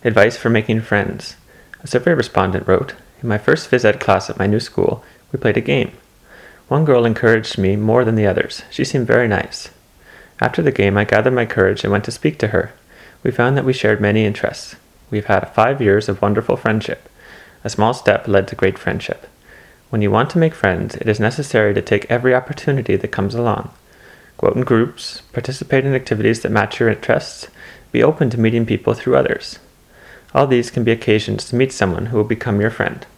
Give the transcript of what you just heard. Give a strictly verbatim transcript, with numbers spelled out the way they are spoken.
Advice for making friends. A survey respondent wrote, "In my first phys ed class at my new school, we played a game. One girl encouraged me more than the others. She seemed very nice. After the game, I gathered my courage and went to speak to her. We found that we shared many interests. We've had five years of wonderful friendship. A small step led to great friendship. When you want to make friends, it is necessary to take every opportunity that comes along. Go out in groups, participate in activities that match your interests, be open to meeting people through others. All these can be occasions to meet someone who will become your friend."